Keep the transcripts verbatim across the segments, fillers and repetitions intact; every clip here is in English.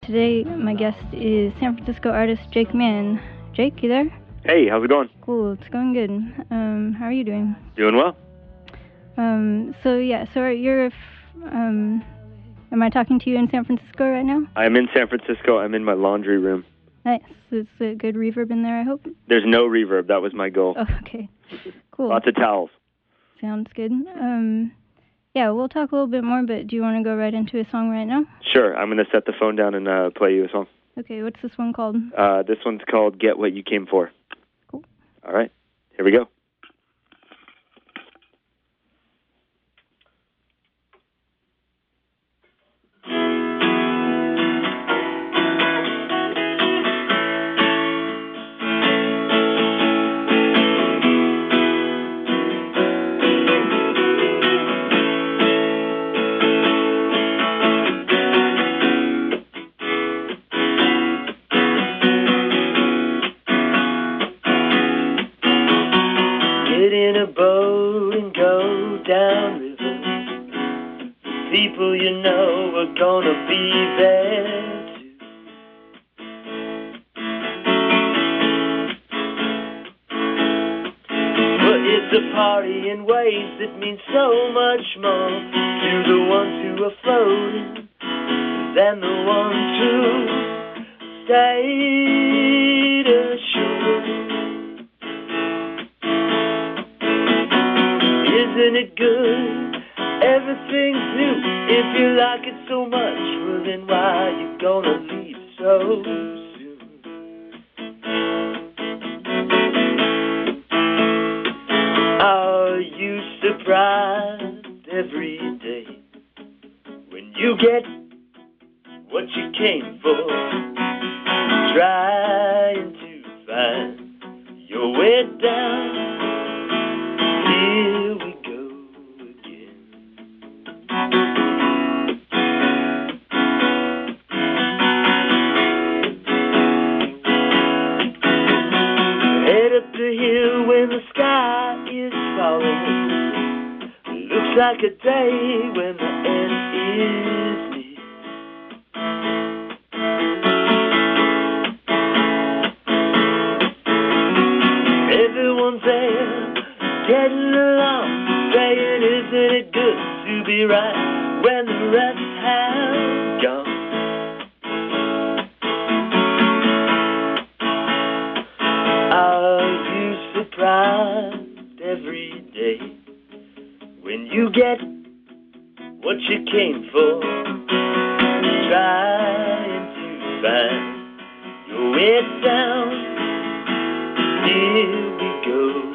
today my guest is San Francisco artist Jake Mann. Jake, you there? Hey, how's it going? Cool, it's going good. Um, how are you doing? Doing well. Um, so yeah, so you're, um, am I talking to you in San Francisco right now? I'm in San Francisco. I'm in my laundry room. Nice. Is a good reverb in there, I hope? There's no reverb. That was my goal. Oh, okay. Cool. Lots of towels. Sounds good. Um, yeah, we'll talk a little bit more, but do you want to go right into a song right now? Sure. I'm going to set the phone down and uh, play you a song. Okay, what's this one called? Uh, this one's called Get What You Came For. Cool. All right. Here we go. In a boat and go downriver. The people you know are gonna be there too. But it's a party in ways that mean so much more to the ones who are floating than the ones who stayed ashore. Isn't it good? Everything's new. If you like it so much, well then why you gonna leave so soon? Are you surprised every day when you get what you came for? Trying to find your way down. Here we go again. Head up the hill when the sky is falling. Looks like a day when the end is near. Everyone's there, getting along, saying, isn't it good to be right when the rest have gone? Are you surprised every day when you get what you came for? Trying to find your way down. Here we go.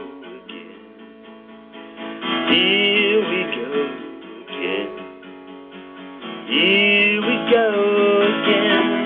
Here we go again. Here we go again.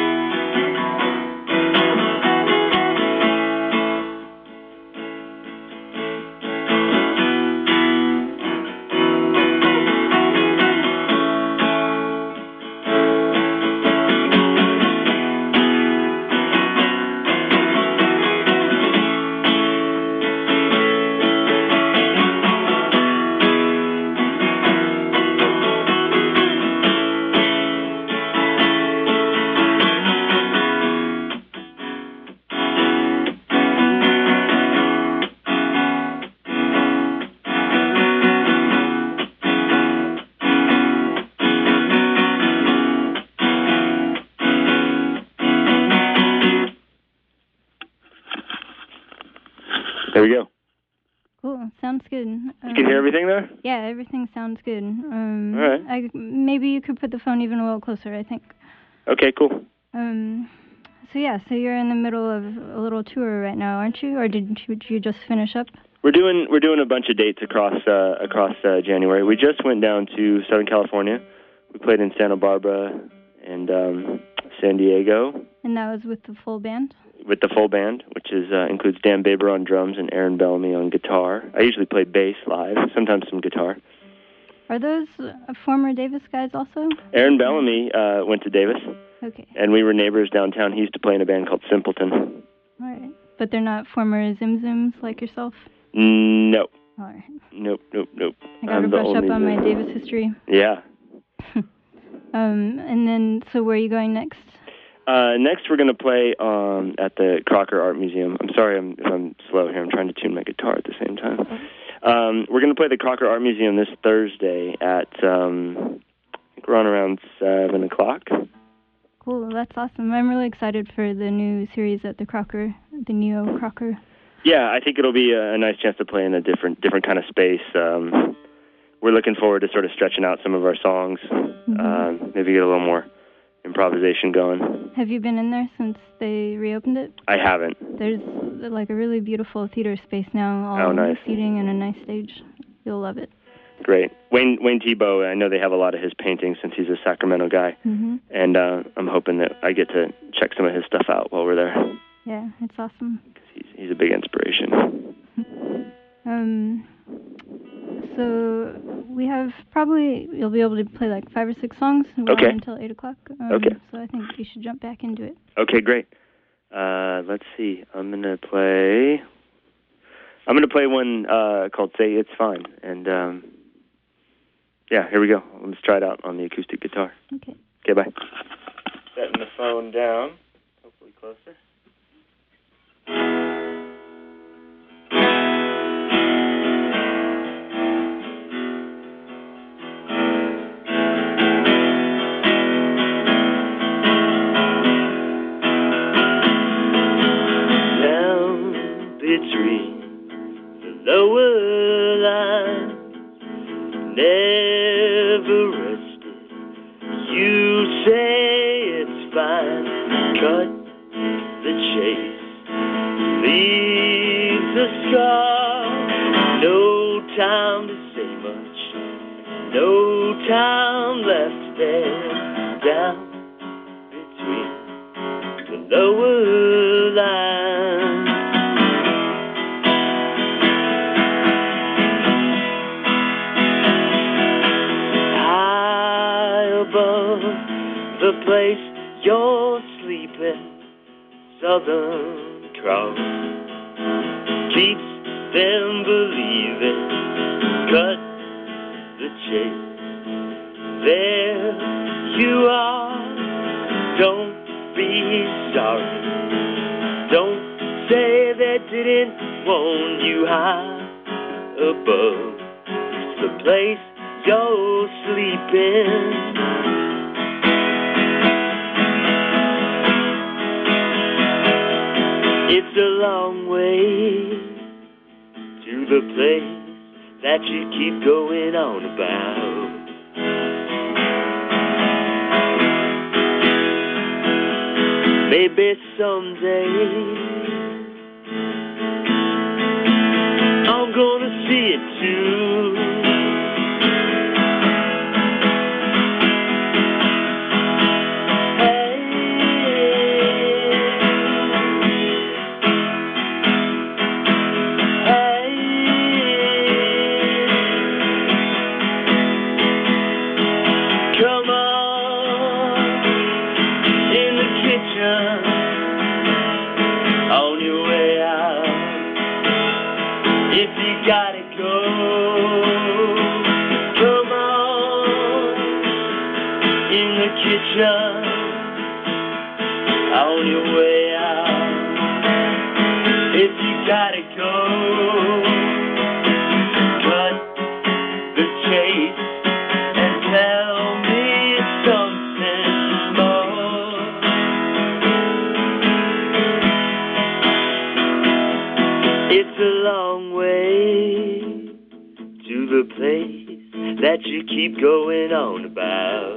There we go. Cool, sounds good. Um, You can hear everything there? Yeah, everything sounds good. Um, All right. I, maybe you could put the phone even a little closer, I think. Okay, cool. Um, so yeah, so you're in the middle of a little tour right now, aren't you? Or did you, did you just finish up? We're doing we're doing a bunch of dates across uh, across uh, January. We just went down to Southern California. We played in Santa Barbara and um, San Diego. And that was with the full band? With the full band, which is uh, includes Dan Baber on drums and Aaron Bellamy on guitar. I usually play bass live, sometimes some guitar. Are those uh, former Davis guys also? Aaron Bellamy uh, went to Davis. Okay. And we were neighbors downtown. He used to play in a band called Simpleton. All right. But they're not former Zim Zims like yourself? No. All right. Nope, nope, nope. I got to brush up on my Davis history. Yeah. um, and then, so where are you going next? Uh, next, we're going to play um, at the Crocker Art Museum. I'm sorry I'm, if I'm slow here. I'm trying to tune my guitar at the same time. Um, we're going to play the Crocker Art Museum this Thursday at, um, I think we're on around seven o'clock. Cool, that's awesome. I'm really excited for the new series at the Crocker, the Neo Crocker. Yeah, I think it'll be a, a nice chance to play in a different different kind of space. Um, we're looking forward to sort of stretching out some of our songs, mm-hmm. uh, maybe get a little more improvisation going. Have you been in there since they reopened it? I haven't. There's like a really beautiful theater space now, all oh, nice. seating and a nice stage. You'll love it. Great. Wayne Wayne Thiebaud, I know they have a lot of his paintings since he's a Sacramento guy, mm-hmm. and uh, I'm hoping that I get to check some of his stuff out while we're there. Yeah, it's awesome. He's, he's a big inspiration. um, so we have probably, you'll be able to play like five or six songs. We're okay. on until eight o'clock. Um, okay. So I think you should jump back into it. Okay, great. Uh, let's see. I'm going to play, I'm going to play one uh, called Say It's Fine. And um, yeah, here we go. Let's try it out on the acoustic guitar. Okay. Okay, bye. Setting the phone down, hopefully closer. Lower line never rested. You say it's fine. Cut the chase, leave the scar. No time to say much. No time left there. Down between the lower line. The place you're sleeping, Southern Cross keeps them believing. Cut the chase, there you are. Don't be sorry. Don't say they didn't warn you high above. It's the place you're sleeping. It's a long way to the place that you keep going on about. Maybe someday I'm gonna see it too. On your way out, if you gotta go, cut the chase and tell me something more. It's a long way to the place that you keep going on about.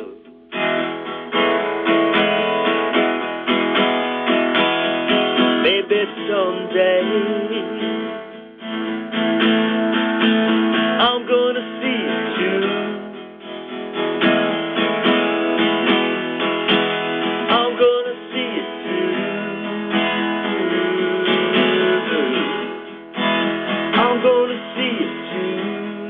Maybe someday I'm gonna see it too. I'm gonna see it too. I'm gonna see it too.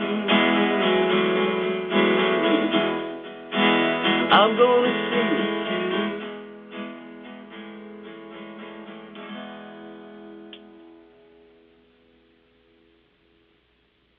I'm gonna see it too.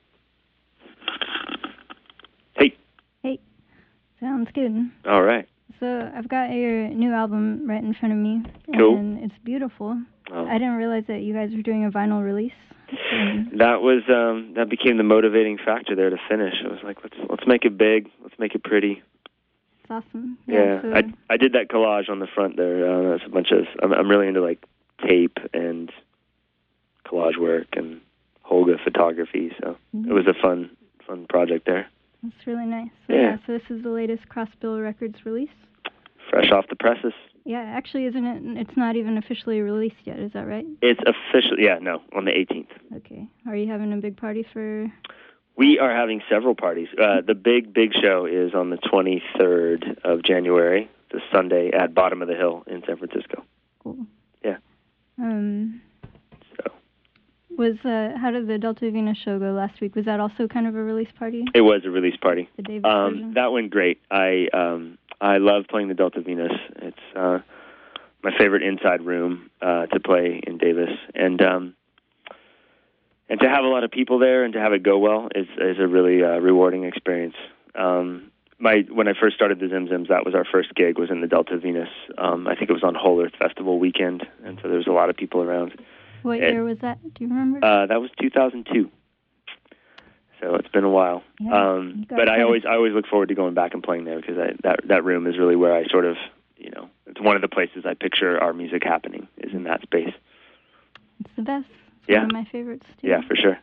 Sounds good. All right. So I've got your new album right in front of me, Cool. and it's beautiful. Oh. I didn't realize that you guys were doing a vinyl release. Um, That was um, that became the motivating factor there to finish. I was like, let's let's make it big, let's make it pretty. it's awesome. Yeah, so I I did that collage on the front there. Uh, that's a bunch of I'm I'm really into like tape and collage work and Holga photography. So Mhm. it was a fun fun project there. It's really nice. So, Yeah. yeah. So this is the latest Crossbill Records release. Fresh off the presses. Yeah, actually, isn't it? It's not even officially released yet. Is that right? It's official. Yeah, no, on the eighteenth. Okay. Are you having a big party for? We are having several parties. Uh, the big, big show is on the twenty-third of January, the Sunday at Bottom of the Hill in San Francisco. Cool. Yeah. Um. So Was uh, how did the Delta Venus show go last week? Was that also kind of a release party? it was a release party. The Davis Um, version? that went great. I um, I love playing the Delta Venus. It's uh, my favorite inside room uh, to play in Davis, and um, and to have a lot of people there and to have it go well is is a really uh, rewarding experience. Um, my when I first started the Zim Zims, that was our first gig, was in the Delta Venus. Um, I think it was on Whole Earth Festival weekend, and so there was a lot of people around. What and- year was that? Do you remember? Uh, that was two thousand two. So it's been a while. Yeah, um, you got but I quite a- always I always look forward to going back and playing there because I, that that room is really where I sort of, you know, it's one of the places I picture our music happening is in that space. It's the best. It's Yeah. one of my favorites too. Yeah, for sure.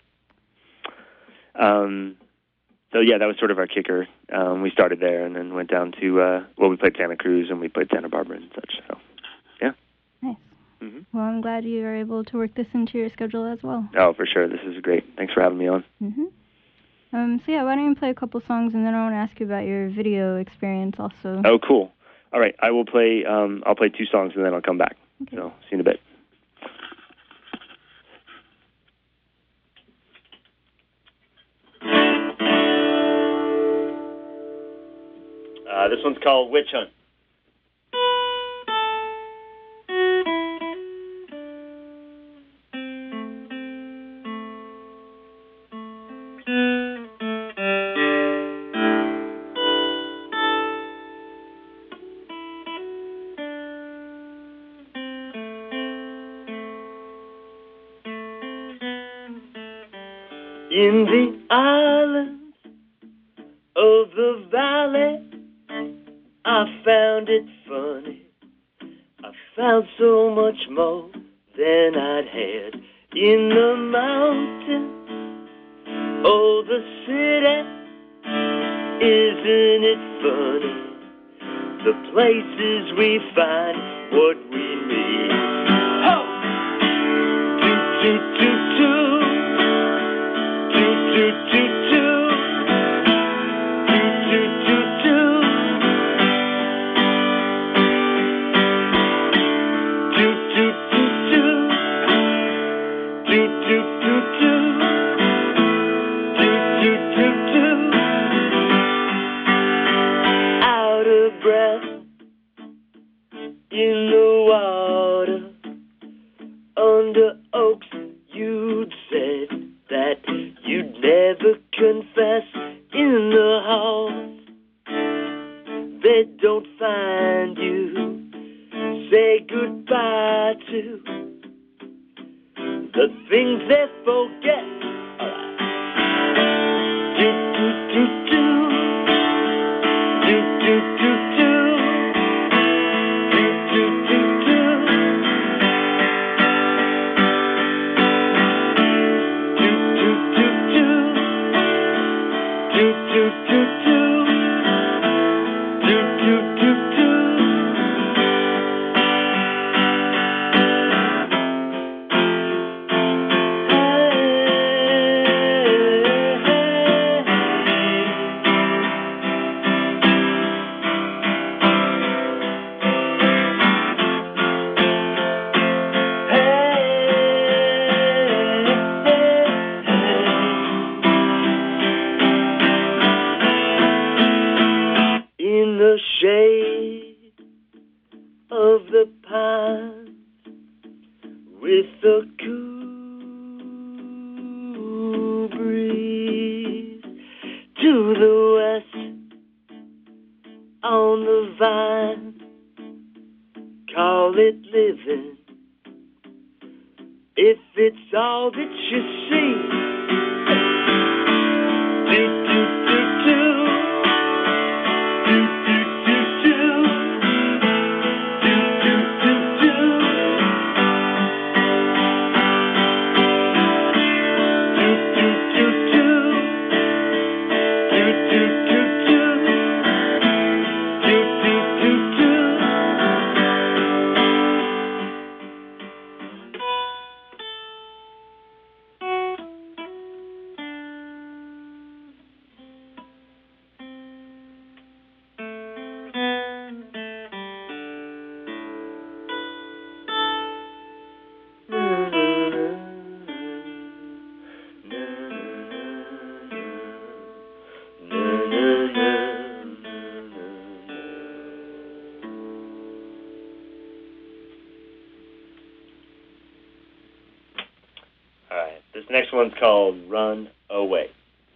Um, so yeah, that was sort of our kicker. Um, we started there and then went down to uh, well, we played Santa Cruz and we played Santa Barbara and such. So yeah. Nice. hmm Well, I'm glad you are able to work this into your schedule as well. Oh, for sure. This is great. Thanks for having me on. Mhm. Um. So yeah, why don't you play a couple songs and then I want to ask you about your video experience also. Oh, cool. All right, I will play. Um, I'll play two songs and then I'll come back. Okay. So see you in a bit. Uh, this one's called Witch Hunt. In the islands of the valley, I found it funny. I found so much more than I'd had in the mountains. Oh, the city, isn't it funny? The places we find what we need. Ho! Toot, toot, toot, toot. Toot, toot, toot, toot. Toot, toot, toot, toot. Toot, toot, toot, toot. Toot, toot, toot, toot. Toot, toot, toot, toot. Out of breath in the water under oaks, you'd said that you'd never confess in the halls. They don't find you, say goodbye to the things they forget. Do, do, do, do. Do, do, do, do. Do, do, do, do. Do, do, do, do. Do, do, do, do. Do, do, do, do. In the shade of the pines, with the cool breeze to the west, on the vine call it living, if it's all that you see. Do, do, do, do. Do, do, do, do. Do, do, do, do. Do, do, do, do. Do, do, do, do. Do, do, do, do. All right, this next one's called Run Away.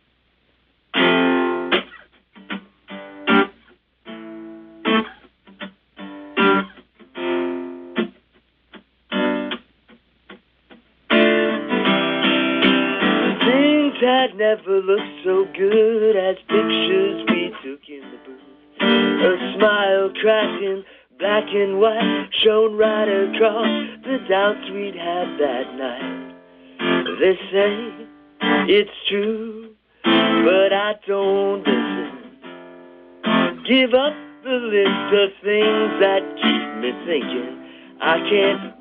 Things had never looked so good as pictures we took in the booth. A smile cracking, black and white, shone right across the doubts we'd had that night. They say it's true, but I don't listen. Give up the list of things that keep me thinking. I can't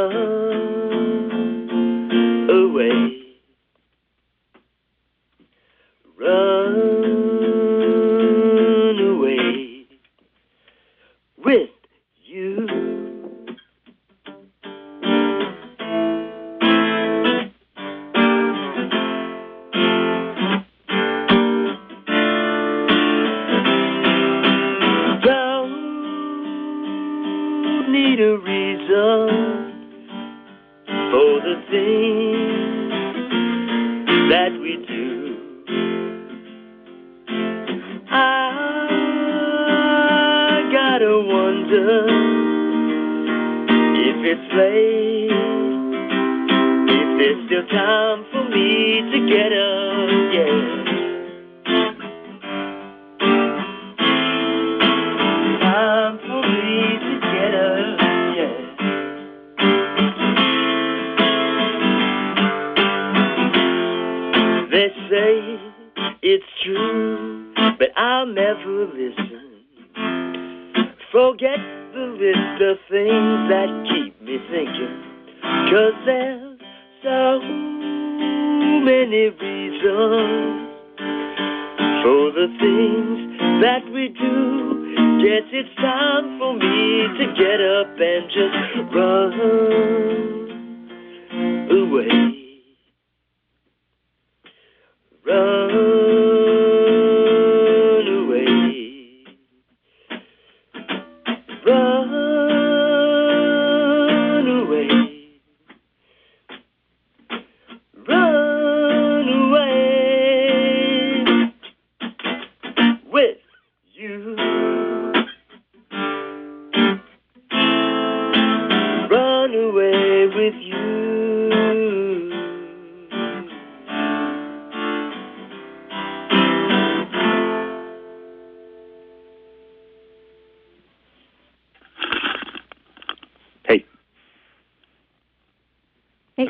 run away. Run away with you. Don't need a reason for the things that we do. I gotta wonder if it's late, if there's still time for me to get up, yeah. Time for me to get up, yeah. They say it's true, but I'll never listen. Forget the list of things that keep me thinking, 'cause there's so many reasons for the things that we do. Guess it's time for me to get up and just run away. Run away. Run away. Run away with you. Run away with you. Hey. Hey.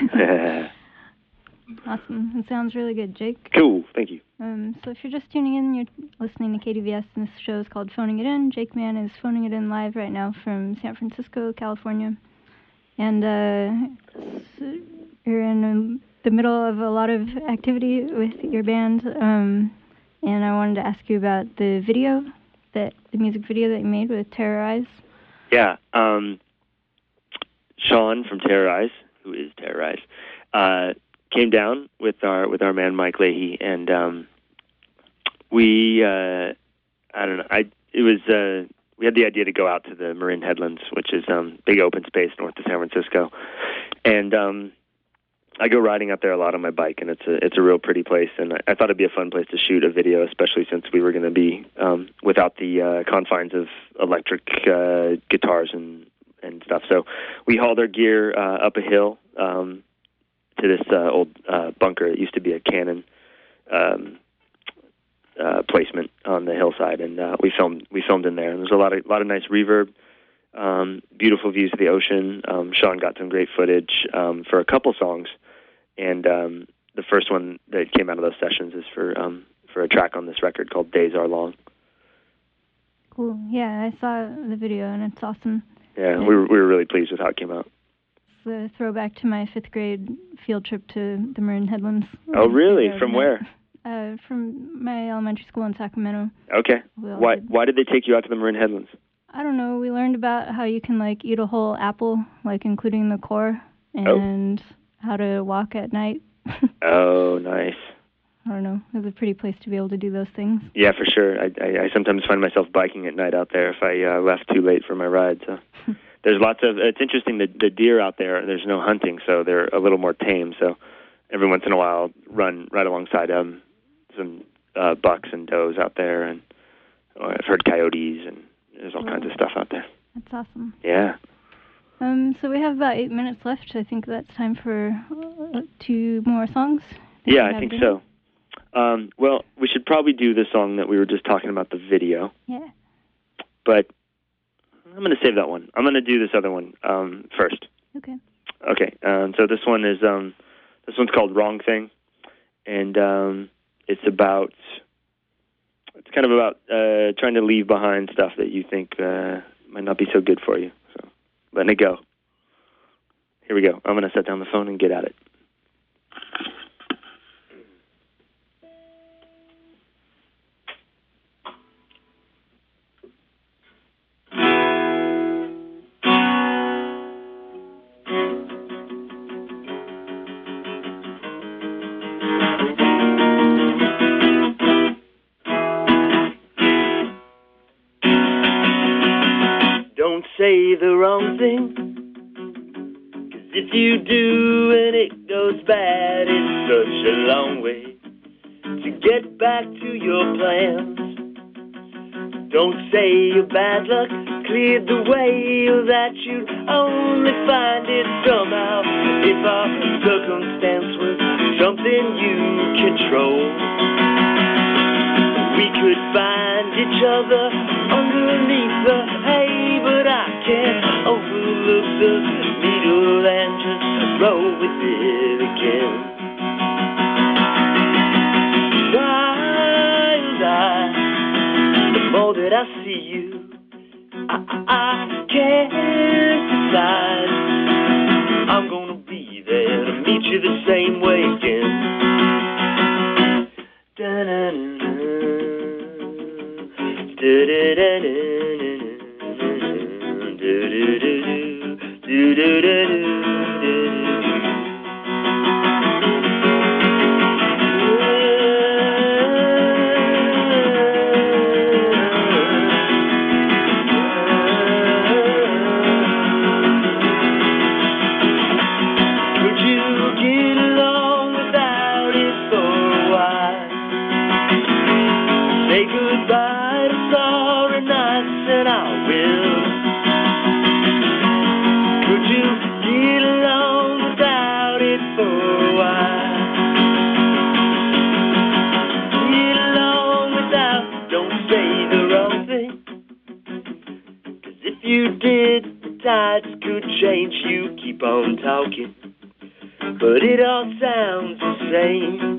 Awesome. It sounds really good, Jake. Cool. Thank you. Um, so if you're just tuning in, you're listening to K D V S, and this show is called Phoning It In. Jake Mann is phoning it in live right now from San Francisco, California. And uh, so you're in um, the middle of a lot of activity with your band. Um, and I wanted to ask you about the video, that the music video that you made with Terrorize. Yeah. Um, Sean from Terrorize, who is Terrorize, uh, came down with our with our man Mike Leahy, and um, we uh, I don't know. I it was uh, we had the idea to go out to the Marin Headlands, which is um, big open space north of San Francisco, and um, I go riding up there a lot on my bike, and it's a it's a real pretty place, and I, I thought it'd be a fun place to shoot a video, especially since we were going to be um, without the uh, confines of electric uh, guitars and and we hauled our gear uh, up a hill um, to this uh, old uh, bunker. It used to be a cannon um, uh, placement on the hillside, and uh, we filmed we filmed in there. And there's a lot of lot of nice reverb, um, beautiful views of the ocean. Um, Sean got some great footage um, for a couple songs, and um, the first one that came out of those sessions is for um, for a track on this record called "Days Are Long." Cool. Yeah, I saw the video, and it's awesome. Yeah, we were, we were really pleased with how it came out. It's a throwback to my fifth grade field trip to the Marin Headlands. Oh, really? From where? Uh, from my elementary school in Sacramento. Okay. Why did. Why did they take you out to the Marin Headlands? I don't know. We learned about how you can, like, eat a whole apple, like, including the core, and oh. how to walk at night. Oh, nice. I don't know. It was a pretty place to be able to do those things. Yeah, for sure. I, I, I sometimes find myself biking at night out there if I uh, left too late for my ride. So there's lots of. It's interesting that the deer out there. There's no hunting, so they're a little more tame. So every once in a while, run right alongside um, some uh, bucks and does out there, and oh, I've heard coyotes, and there's all cool. kinds of stuff out there. That's awesome. Yeah. Um. So we have about eight minutes left. I think that's time for uh, two more songs. Yeah, I think so. Um, well, we should probably do the song that we were just talking about, the video. Yeah. But I'm going to save that one. I'm going to do this other one um, first. Okay. Okay. Um, so this one is um, this one's called "Wrong Thing," and um, it's about it's kind of about uh, trying to leave behind stuff that you think uh, might not be so good for you. So letting it go. Here we go. I'm going to set down the phone and get at it. Say the wrong thing, 'cause if you do and it goes bad, it's such a long way to get back to your plans. Don't say your bad luck cleared the way, or that you'd only find it somehow if our circumstance was something you control. We could find each other underneath the hay, but I can't overlook the needle and just roll with it again. Wild eye, the more that I see you, I, I, I can't decide. I'm gonna be there to meet you the same way again. Da-da-da-da. Could you get along without it for a while? Say goodbye to sorry nights and I will. Could you get along without it for a while? Get along without, don't say the wrong thing. 'Cause if you did, the tides could change. You keep on talking, but it all sounds the same.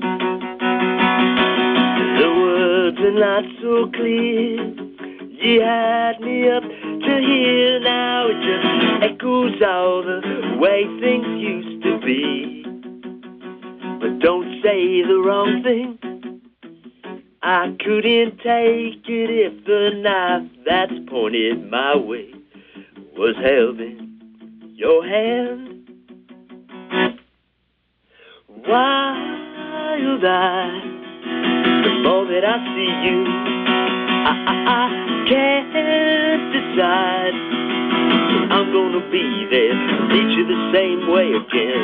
The words are not so clear. You had me up to here, now it just echoes all the way things used to be. But don't say the wrong thing. I couldn't take it if the knife that's pointed my way was held in your hand. Wild eye, the more that I see you, I, I, I can't decide. I'm gonna be there, meet you the same way again.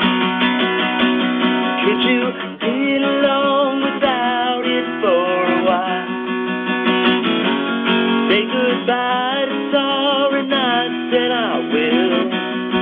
Could you get along without it for a while? Say goodbye to sorry nights and I will.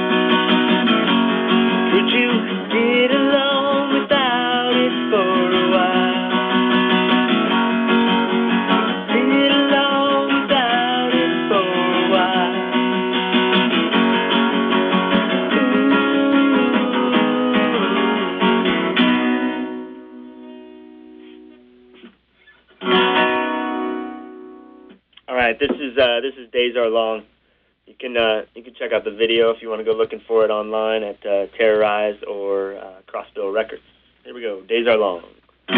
right, this is uh, this is Days Are Long. You can uh, you can check out the video if you want to go looking for it online at uh, Terrorize or uh, Crossbill Records. Here we go. Days Are Long.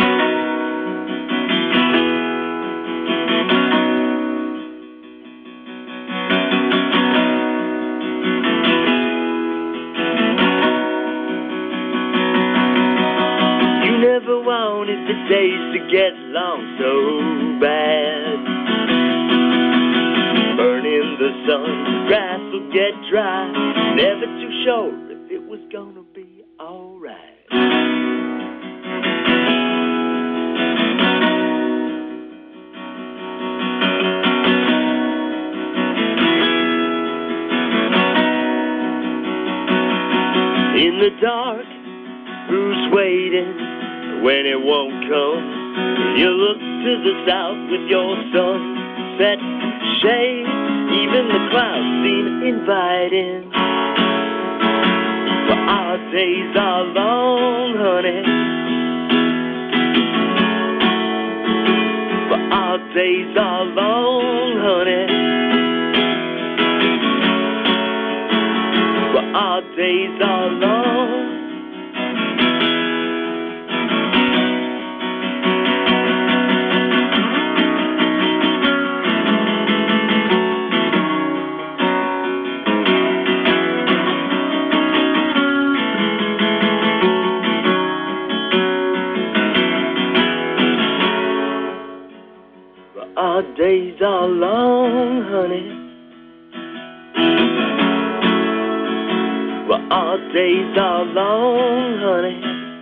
You never wanted the days to get long so bad. Burning the sun, the grass will get dry. Never too sure if it was gonna be alright. In the dark, who's waiting when it won't come? You look to the south with your sunset shade. Even the clouds seem inviting. But our days are long, honey. But our days are long, honey. But our days are long. Our days are long, honey. But our days are long, honey.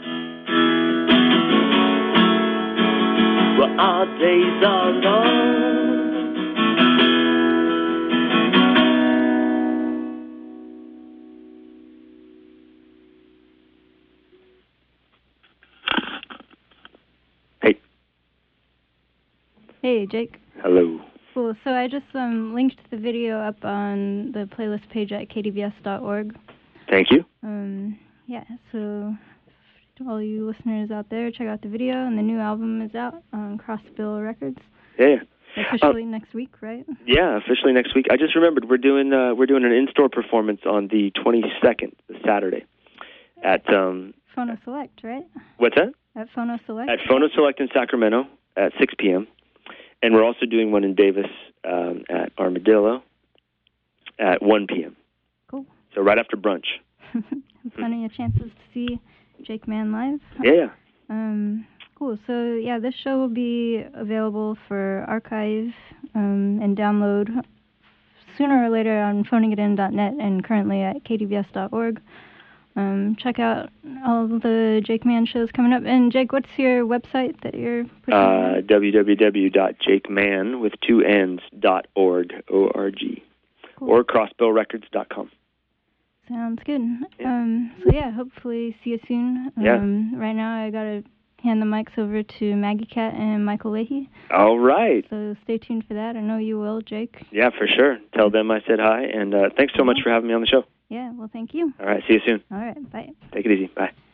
But our days are long. Hey. Hey, Jake. Hello. Cool. So I just um, linked the video up on the playlist page at k d v s dot org. Thank you. Um, yeah, so to all you listeners out there, check out the video, and the new album is out on Crossbill Records. Yeah. Officially uh, next week, right? Yeah, officially next week. I just remembered we're doing uh, we're doing an in-store performance on the twenty-second, this Saturday, at um. Phono Select, right? What's that? At Phono Select. At Phono Select in Sacramento at six p.m. And we're also doing one in Davis um, at Armadillo at one p.m. Cool. So right after brunch. Plenty of chances to see Jake Mann live. Yeah. Um, cool. So, yeah, this show will be available for archive um, and download sooner or later on phoning it in dot net and currently at k d v s dot org. Um, check out all the Jake Mann shows coming up. And, Jake, what's your website that you're pushing? Uh, w w w dot jake mann with two N's dot org, O R G, cool. Or crossbill records dot com. Sounds good. Yeah. Um, so, yeah, hopefully see you soon. Um, yeah. Right now I got to hand the mics over to Maggie Cat and Michael Leahy. All right. So stay tuned for that. I know you will, Jake. Yeah, for sure. Tell them I said hi, and uh, thanks so much for having me on the show. Yeah, well, thank you. All right, see you soon. All right, bye. Take it easy. Bye.